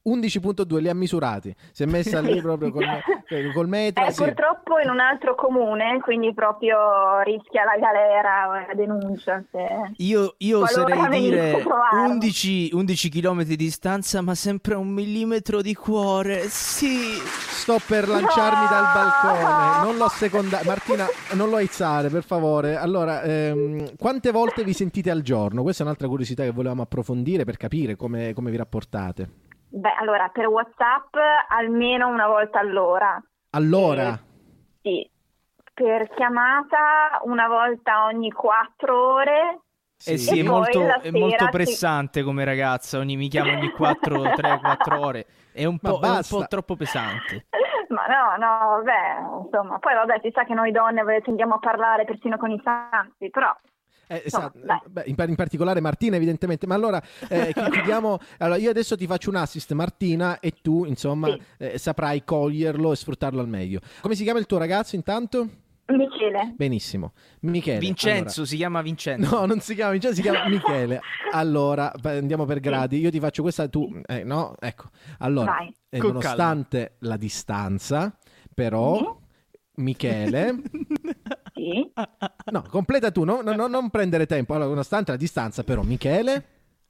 undici virgola due li ha misurati, si è messa lì proprio col, col metro. Eh, sì. Purtroppo in un altro comune, quindi proprio rischia la galera o la denuncia. Se... Io, io Qualora oserei dire venisse a trovarlo. undici, undici chilometri di distanza, ma sempre un millimetro di cuore. Sì. Sto per lanciarmi No! dal balcone, non l'ho secondato. Martina, non lo aizzare, per favore. Allora, ehm, quante volte vi sentite al giorno? Questa è un'altra curiosità che volevamo approfondire per capire come, come vi rapportate. Beh, allora, per WhatsApp almeno una volta all'ora. Allora? Eh, sì. Per chiamata una volta ogni quattro ore. Eh Sì. sì, è E molto, poi la è molto sera pressante come ragazza, ogni, mi chiama ogni quattro, tre, quattro ore, è un, Ma po', è un basta. po' troppo pesante. Ma no, no, vabbè, insomma, poi vabbè, si sa che noi donne tendiamo a parlare persino con i santi, però... Eh, Insomma, esatto. dai. Beh, in, par- in particolare Martina evidentemente, ma allora eh, chi- chiudiamo, allora io adesso ti faccio un assist Martina e tu insomma Sì. eh, saprai coglierlo e sfruttarlo al meglio. Come si chiama il tuo ragazzo intanto? Michele. Benissimo, Michele. Vincenzo, si chiama Vincenzo. No, non si chiama Vincenzo, si chiama Michele. Allora, beh, andiamo per gradi. Io ti faccio questa, tu... Eh, no, ecco. Allora, Vai. eh, Con nonostante la distanza, però, Sì. Michele... Sì. No, completa tu, no, no, no, non prendere tempo. Allora, nonostante la distanza, però, Michele...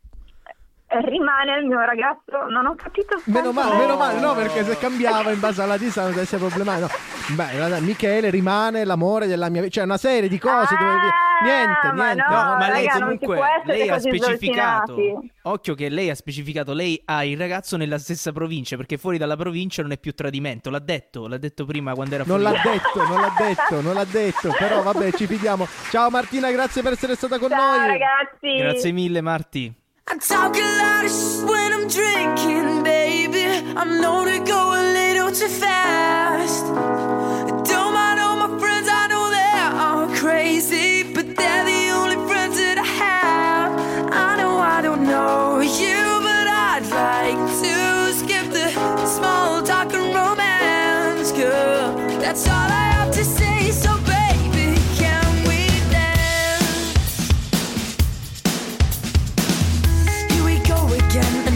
Rimane il mio ragazzo, non ho capito. Meno quanto- male, meno male, no, perché se cambiava in base alla distanza non deve essere problematico. No. Beh, guarda, Michele rimane l'amore della mia vita, cioè una serie di cose dove... Ah, Niente, ma niente. no, No, ma lei raga, non si comunque può essere lei ha così specificato. sdolcinati. Occhio che lei ha specificato, lei ha il ragazzo nella stessa provincia, perché fuori dalla provincia non è più tradimento, l'ha detto, l'ha detto prima quando era Non fuori. l'ha detto, non l'ha detto, non l'ha detto, però vabbè, ci fidiamo. Ciao Martina, grazie per essere stata con Ciao noi. ragazzi. Grazie mille Marti. I talk a lot of shit when I'm drinking, baby. I'm known to go a little too fast. Don't mind all my friends, I know they're all crazy, but they're the only friends that I have. I know I don't know you, but I'd like to skip the small talk and romance, girl. That's all I have to say, so baby, can we dance? Here we go again.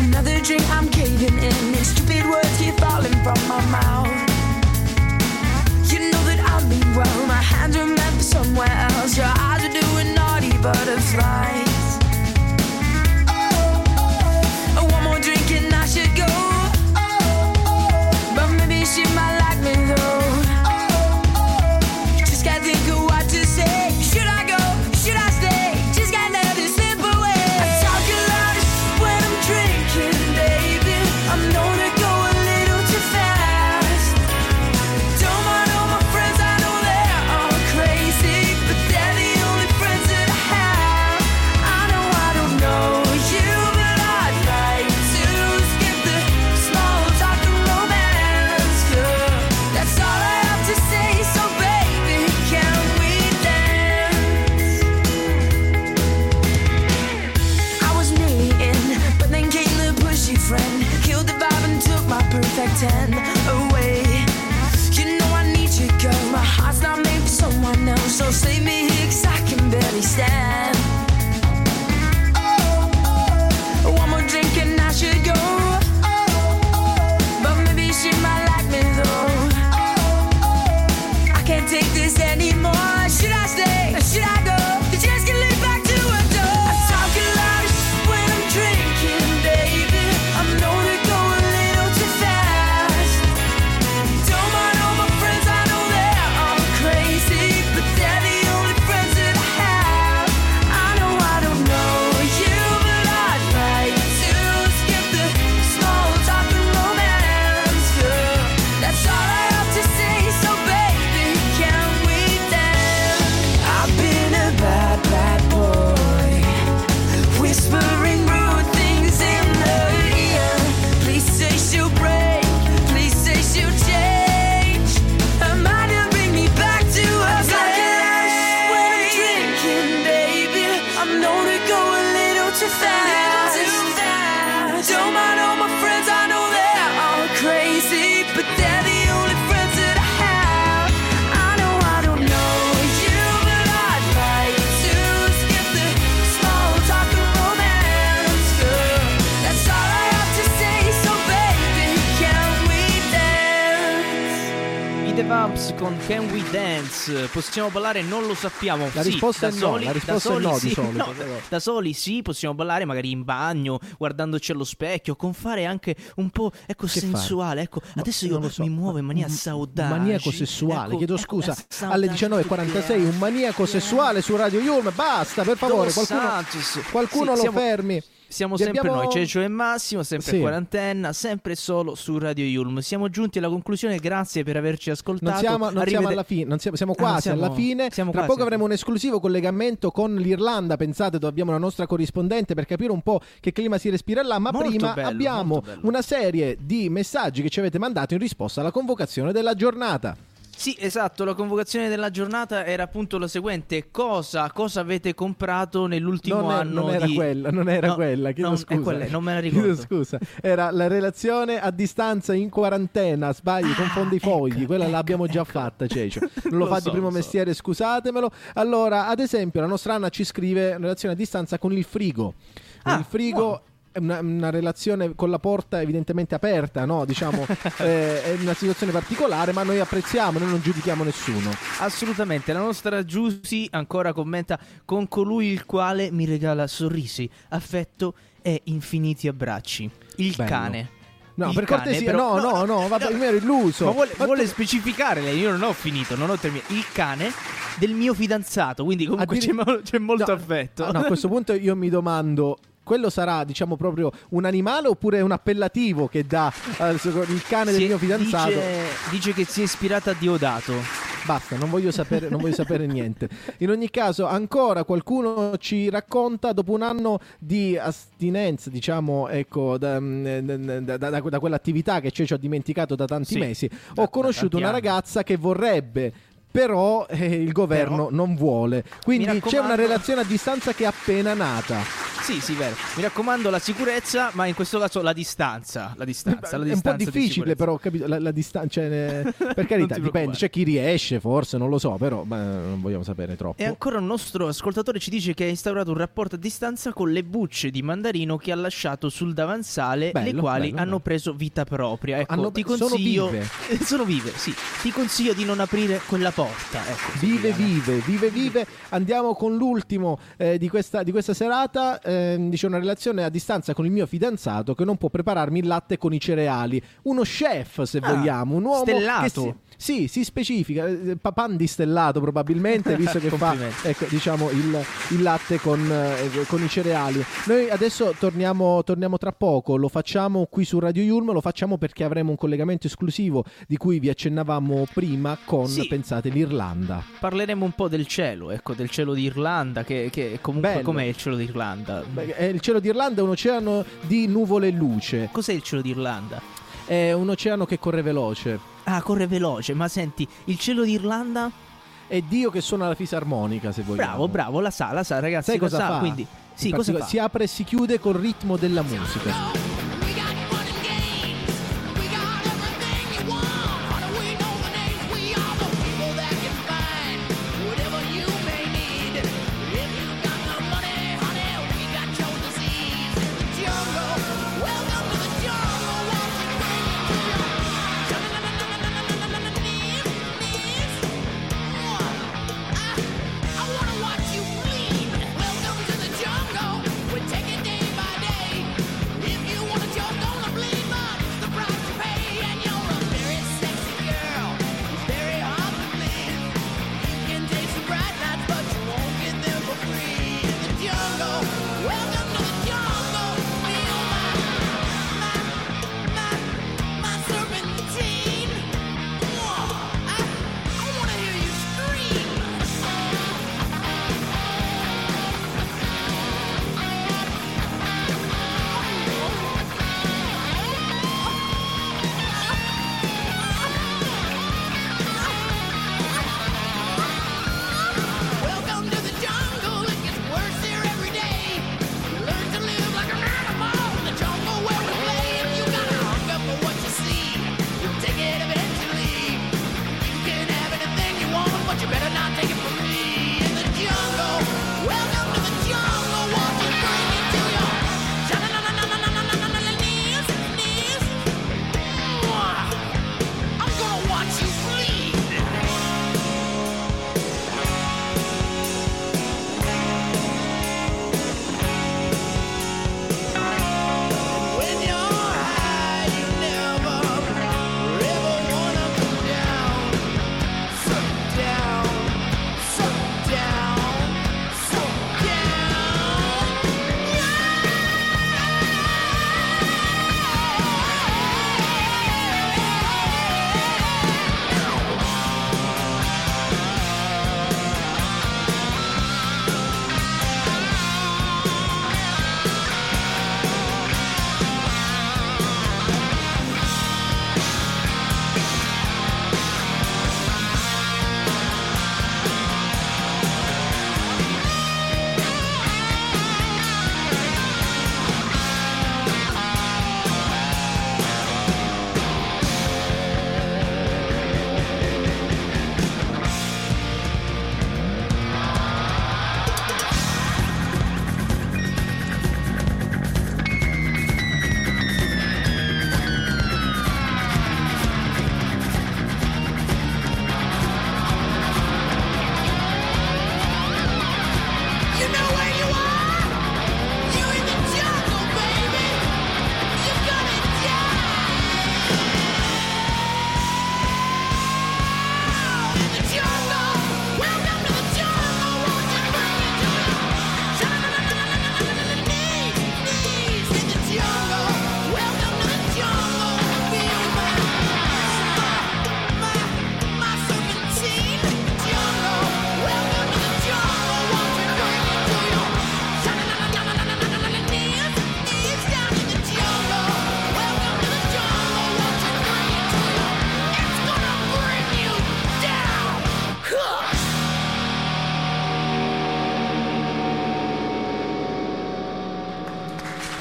Clubs con Can We Dance. Possiamo ballare? Non lo sappiamo. La sì, risposta da è soli, no, la risposta da soli, è no sì, di solito. no, da soli sì, possiamo ballare magari in bagno, guardandoci allo specchio, con fare anche un po', ecco, Che sensuale. Ecco, Ma adesso non io lo so. mi muovo in maniera Un saudade. maniaco sessuale, ecco, chiedo ecco, scusa. saudade Alle diciannove e quarantasei un maniaco sessuale su Radio Yulm. Basta, per favore, Dos qualcuno, Santos. qualcuno Sì, lo siamo- fermi. Siamo Vi sempre abbiamo- noi, Cecio e Massimo, sempre Sì. in quarantenna, sempre solo su Radio Yulm. Siamo giunti alla conclusione, grazie per averci ascoltato. Non siamo, non siamo Arrivede- alla fine, non siamo, siamo Ah, non quasi siamo- alla fine. siamo Tra quasi poco alla avremo un esclusivo collegamento con l'Irlanda. Pensate, dove abbiamo la nostra corrispondente per capire un po' che clima si respira là. Ma Molto prima bello, abbiamo molto bello. una serie di messaggi che ci avete mandato in risposta alla convocazione della giornata. Sì, esatto, la convocazione della giornata era appunto la seguente: cosa, cosa avete comprato nell'ultimo Non, è- anno non era di... quella, non era No, quella, chiedo non- scusa. è quella, non me la Chiedo ricordo. scusa. Era la relazione a distanza in quarantena, sbagli, confondi i fogli, ecco, quella ecco, l'abbiamo già ecco. fatta, Cecio. Non lo, Lo fa so, di primo lo so. mestiere, scusatemelo. Allora, ad esempio, la nostra Anna ci scrive relazione a distanza con il frigo. Ah, il frigo buono. è una, una relazione con la porta evidentemente aperta, no? Diciamo, eh, è una situazione particolare, ma noi apprezziamo, noi non giudichiamo nessuno. Assolutamente, la nostra Giusy ancora commenta: con colui il quale mi regala sorrisi, affetto e infiniti abbracci. Il Bello. cane. No, Il per cane, cortesia, però- no, no, no, vabbè, io mi ero illuso. Ma vuole, Ma vuole tu- specificare lei? Io non ho finito, non ho terminato. Il cane del mio fidanzato, quindi comunque c'è, Addiri- mo- c'è molto No, affetto. ah, no, a questo punto io mi domando, quello sarà, diciamo, proprio un animale oppure un appellativo che dà al suo- il cane del Si- mio fidanzato? Dice, dice che si è ispirata a Diodato. Basta, non voglio sapere, non voglio sapere niente. In ogni caso, ancora qualcuno ci racconta, dopo un anno di astinenza, diciamo, ecco, da, da, da, da- da quell'attività che ci ho dimenticato da tanti Sì, mesi, da- ho conosciuto da tanti una anni. ragazza che vorrebbe, però eh, il governo Però- non vuole. Quindi Mi c'è una raccomando- relazione a distanza che è appena nata. Sì, sì, vero. Mi raccomando la sicurezza, ma in questo caso la distanza. La distanza, la È un distanza po' di difficile, sicurezza. però, capito? La, la distanza, cioè, eh, per Non carità, ti dipende. preoccupare. C'è chi riesce, forse, non lo so, però beh, non vogliamo sapere troppo. E ancora un nostro ascoltatore ci dice che ha instaurato un rapporto a distanza con le bucce di mandarino che ha lasciato sul davanzale, le Bello, quali bello, hanno bello. preso vita propria. Ecco, Hanno- ti sono consiglio vive. Eh, sono vive, sì. Ti consiglio di non aprire quella porta. Ecco, se Vive, vogliamo. vive, vive, vive. Andiamo con l'ultimo eh, di, questa, di questa serata. Eh, dice una relazione a distanza con il mio fidanzato che non può prepararmi il latte con i cereali. Uno chef, se Ah, vogliamo, un uomo stellato. che si, sì, si specifica. eh, Papandi stellato probabilmente, visto che fa Complimenti. ecco, diciamo, il, il latte con, eh, con i cereali. Noi adesso torniamo, torniamo tra poco. Lo facciamo qui su Radio Yulm. Lo facciamo perché avremo un collegamento esclusivo di cui vi accennavamo prima con, Sì. pensate, l'Irlanda. Parleremo un po' del cielo, ecco, del cielo d'Irlanda, che, che comunque Bello. com'è il cielo d'Irlanda? Beh, eh, il cielo d'Irlanda è un oceano di nuvole e luce. Cos'è il cielo d'Irlanda? È un oceano che corre veloce. Ah, corre veloce, ma senti, il cielo d'Irlanda? È Dio che suona la fisarmonica, se vogliamo. Bravo, bravo, la sa, la sa, ragazzi, Sai la cosa sa, fa? quindi sì, In cosa particolare, fa? si apre e si chiude col ritmo della musica. If you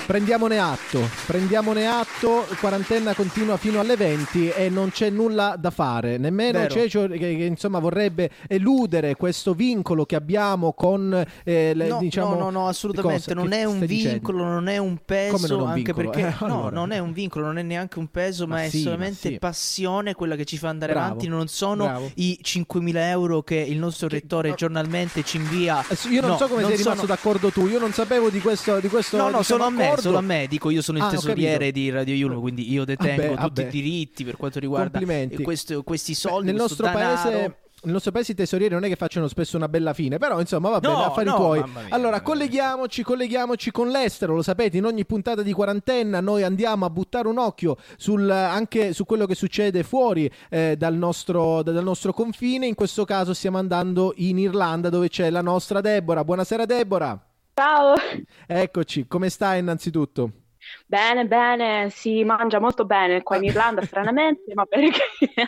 Prendiamone atto, prendiamone atto, quarantenna continua fino alle venti e non c'è nulla da fare, nemmeno Vero. Cecio che, che insomma vorrebbe eludere questo vincolo che abbiamo con eh, le, No, diciamo, no, no, no, assolutamente cosa? non Che è un stai dicendo? vincolo, non è un peso, Come non è un anche vincolo? perché Eh, no, allora. non è un vincolo, non è neanche un peso, ma, Ma è sì, ma solamente sì. passione quella che ci fa andare Bravo, avanti, non sono bravo. i cinquemila euro che il nostro Che- rettore no. giornalmente ci invia. Eh, Io non No, so come sei rimasto sono- d'accordo tu, io non sapevo di questo, di questo No, no, diciamo, solo a me, accordo. solo a me, dico io sono il Ah, ho tesoriere capito. di Radio Yulm, quindi io detengo Vabbè, tutti vabbè. i diritti per quanto riguarda Complimenti. eh, questo- questi Beh, soldi, nel questo nostro denaro. paese nel nostro paese i tesorieri non è che facciano spesso una bella fine, però insomma va bene, No, affari no, tuoi. mamma mia, Allora mamma mia. colleghiamoci, colleghiamoci con l'estero, lo sapete, in ogni puntata di quarantenna noi andiamo a buttare un occhio sul, anche su quello che succede fuori eh, dal, nostro, dal nostro confine. In questo caso stiamo andando in Irlanda dove c'è la nostra Deborah. Buonasera Deborah. Ciao. Eccoci, come stai innanzitutto? Bene, bene, si mangia molto bene qua in Irlanda, stranamente, ma perché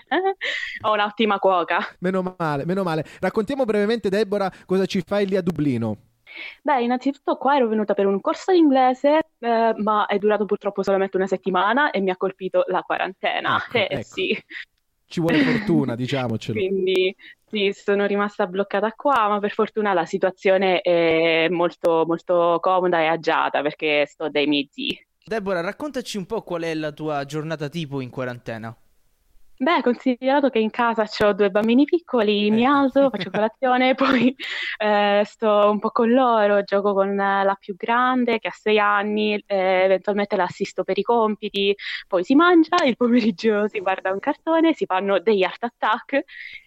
ho un'ottima cuoca. Meno male, meno male. Raccontiamo brevemente Deborah cosa ci fai lì a Dublino. Beh, innanzitutto qua ero venuta per un corso di inglese, eh, ma è durato purtroppo solamente una settimana e mi ha colpito la quarantena. Ecco, Eh, ecco. sì. Ci vuole fortuna, diciamocelo. Quindi sì, sono rimasta bloccata qua, ma per fortuna la situazione è molto, molto comoda e agiata perché sto dai miei zii. Deborah, raccontaci un po' qual è la tua giornata tipo in quarantena. Beh, considerato che in casa ho due bambini piccoli, mi alzo, faccio colazione, poi eh, sto un po' con loro, gioco con eh, la più grande che ha sei anni, eh, eventualmente la assisto per i compiti, poi si mangia, il pomeriggio si guarda un cartone, si fanno degli art attack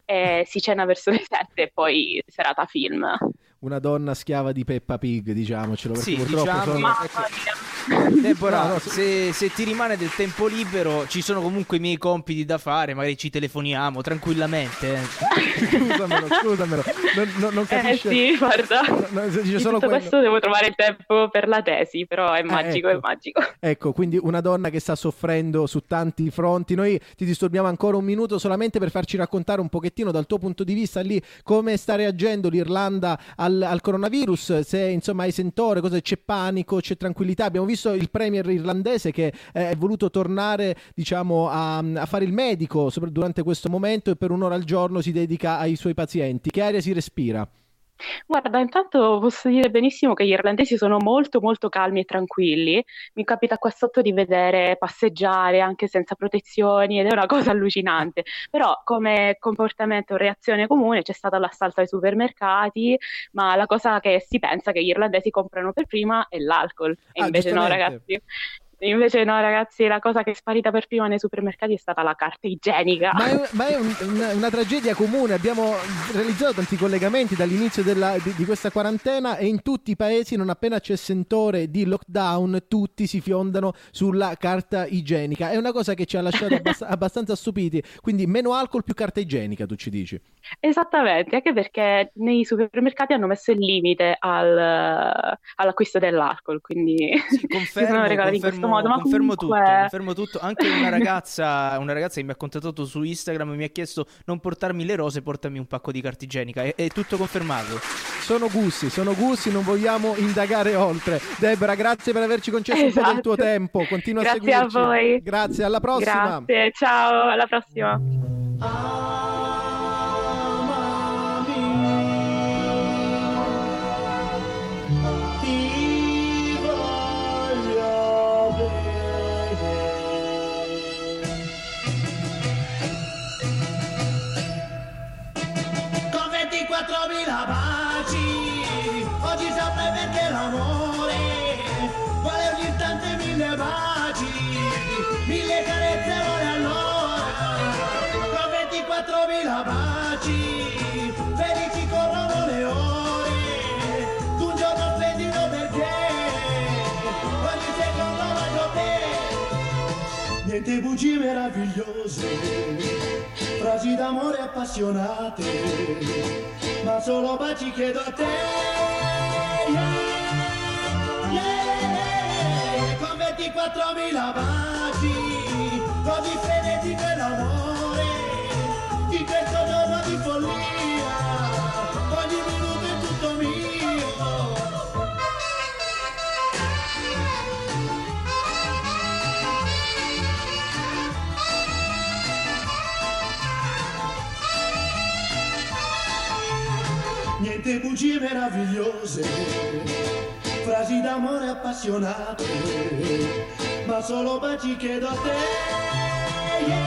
e si cena verso le sette e poi serata film. Una donna schiava di Peppa Pig, diciamocelo, perché Sì, purtroppo diciamo, sono... Mamma ecco. mia. Deborah, No, no, se, se ti rimane del tempo libero, ci sono comunque i miei compiti da fare, magari ci telefoniamo tranquillamente. eh. Scusamelo, scusamelo. Non, non, non Eh capisce... sì, guarda, No, no, dice di solo tutto quello. questo devo trovare il tempo per la tesi, però è magico, ecco. è magico. Ecco, quindi una donna che sta soffrendo su tanti fronti. Noi ti disturbiamo ancora un minuto solamente per farci raccontare un pochettino dal tuo punto di vista lì come sta reagendo l'Irlanda al, al coronavirus, se insomma hai sentore, cosa c'è panico, c'è tranquillità. Abbiamo visto il premier irlandese che eh, è voluto tornare, diciamo, a, a fare il medico sopra- durante questo momento e per un'ora al giorno si dedica ai suoi pazienti. Che aria si respira? Guarda, intanto posso dire benissimo che gli irlandesi sono molto molto calmi e tranquilli. Mi capita qua sotto di vedere passeggiare anche senza protezioni ed è una cosa allucinante. Però come comportamento o reazione comune c'è stato l'assalto ai supermercati, ma la cosa che si pensa che gli irlandesi comprano per prima è l'alcol. E Ah, invece no, giustamente. ragazzi. Invece no, ragazzi, la cosa che è sparita per prima nei supermercati è stata la carta igienica. Ma è, ma è un- una, una tragedia comune. Abbiamo realizzato tanti collegamenti dall'inizio della- di, di questa quarantena e in tutti i paesi, non appena c'è sentore di lockdown, tutti si fiondano sulla carta igienica. È una cosa che ci ha lasciato abbast- abbastanza stupiti. Quindi meno alcol, più carta igienica, tu ci dici. Esattamente, anche perché nei supermercati hanno messo il limite al- all'acquisto dell'alcol, quindi Sì, si confermo, sono regolati in questo confermo, modo. Ma confermo comunque, tutto, confermo tutto. Anche una ragazza, una ragazza che mi ha contattato su Instagram e mi ha chiesto non portarmi le rose, portami un pacco di carta igienica. È, è tutto confermato. Sono gusti, sono gusti, non vogliamo indagare oltre. Deborah, grazie per averci concesso un po' del tuo Esatto. tempo. Continua Grazie a a seguirci. voi. Grazie, alla prossima. grazie, ciao, alla prossima. Ti voglio bene. Con ventiquattromila baci, oggi saprei perché l'amore vuole ogni istante mille baci, mille carezze vuole allora. Con ventiquattromila baci, felici corrono le ore, un giorno splendido perché ogni secondo voglio te. Niente bugie meravigliose, frasi d'amore appassionate, ma solo baci chiedo a te. Yeah, yeah, con ventiquattromila baci, così frenetico è l'amore, in questo giorno di follia, ogni minuto è tutto mio. Queste bugie meravigliose, frasi d'amore appassionate, ma solo baci chiedo a te. Yeah,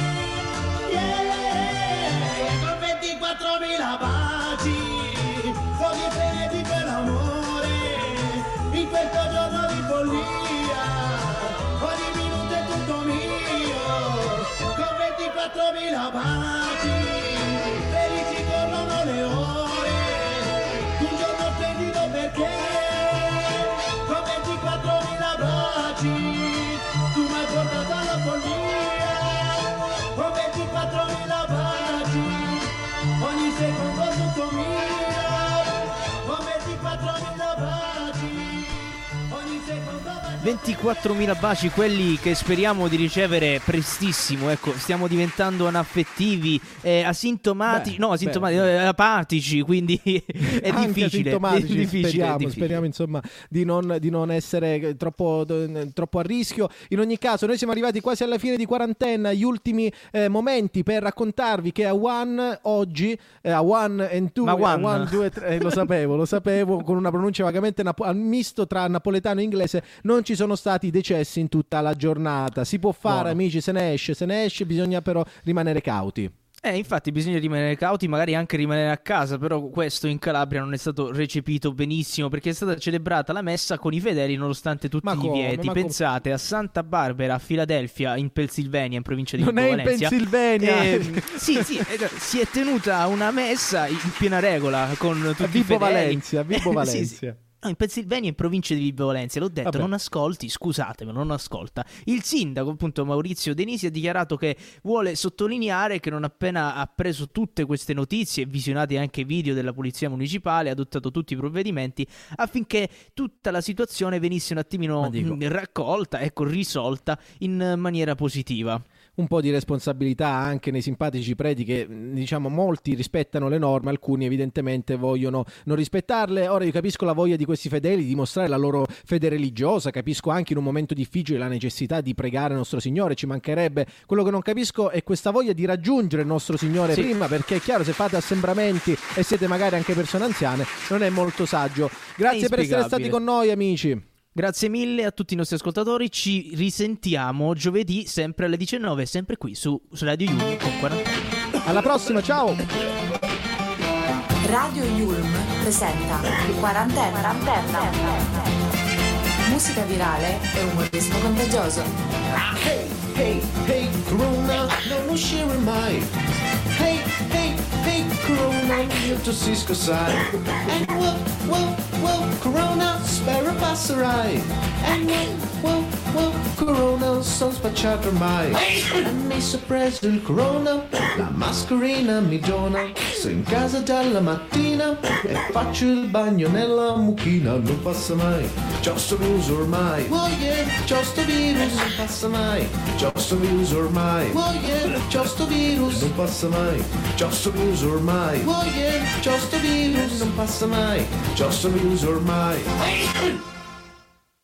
yeah, con ventiquattromila baci, così freddi per l'amore, in questo giorno di follia, ogni minuto è tutto mio, con ventiquattromila baci, felici corrono le ore, un giorno splendido perché, con ventiquattromila baci, tu mi hai portato alla follia, con ventiquattromila baci, ogni secondo tutto mio, con ventiquattromila baci, ogni secondo baci. ventiquattromila baci, quelli che speriamo di ricevere prestissimo. Ecco, stiamo diventando anaffettivi, eh, asintomatici, beh, no, asintomatici, eh, apatici, quindi è Anche difficile. asintomatici, È difficile, speriamo, è difficile. speriamo insomma di non, di non essere troppo, troppo a rischio. In ogni caso, noi siamo arrivati quasi alla fine di quarantenna, gli ultimi eh, momenti per raccontarvi che a One oggi, eh, a One and Two, Ma One. a One, due, tre, eh, lo sapevo, lo sapevo, con una pronuncia vagamente napo- al misto tra napoletano e inglese, non ci sono stati decessi in tutta la giornata. Si può fare, Buono. amici, se ne esce, se ne esce, bisogna però rimanere cauti. Eh, infatti bisogna rimanere cauti, magari anche rimanere a casa, però questo in Calabria non è stato recepito benissimo perché è stata celebrata la messa con i fedeli nonostante tutti Ma i come? divieti. Ma come? Pensate a Santa Barbara, a Filadelfia, in Pennsylvania, in provincia di Non Vibo è in Valentia. Pennsylvania. Eh, sì, sì, eh, si è tenuta una messa in piena regola con tutti A i Vibo fedeli. Valencia, a Vibo Eh, sì, sì. Valencia. No, in Pennsylvania, in provincia di Vibo Valentia, l'ho detto, Vabbè. non ascolti, scusatemi, non ascolta. Il sindaco, appunto, Maurizio Denisi, ha dichiarato che vuole sottolineare che non appena ha preso tutte queste notizie e visionati anche video della polizia municipale, ha adottato tutti i provvedimenti affinché tutta la situazione venisse un attimino Ma dico- mh, raccolta, ecco, risolta in maniera positiva. Un po' di responsabilità anche nei simpatici preti che, diciamo, molti rispettano le norme, alcuni evidentemente vogliono non rispettarle. Ora io capisco la voglia di questi fedeli di dimostrare la loro fede religiosa, capisco anche in un momento difficile la necessità di pregare il nostro Signore, ci mancherebbe. Quello che non capisco è questa voglia di raggiungere il nostro Signore Sì. prima, perché è chiaro, se fate assembramenti e siete magari anche persone anziane, non è molto saggio. Grazie per essere stati inspiegabile. con noi, amici. Grazie mille a tutti i nostri ascoltatori, ci risentiamo giovedì sempre alle diciannove, sempre qui su, su Radio Yulm con quarantena. Alla prossima, ciao! Radio Yulm presenta Quarantenna. Musica virale e umorismo contagioso. Hey, hey, hey, Corona, non uscire mai. Hey, hey, hey, Corona, io tossisco, sai. And wow, wow, wow, Corona, spero passerai. And wow, wow, wow, Corona, son spacciato ormai. E mi sono preso il Corona, la mascherina mi dona. Sto in casa dalla mattina e faccio il bagno nella mucchina, non passa mai. C'ho sto virus ormai, oh yeah, c'ho sto virus, non passa mai. C'ho sto virus ormai, oh yeah, c'ho sto virus, non passa mai. C'ho sto virus ormai, oh yeah, c'ho sto virus, non passa mai. C'ho sto virus ormai.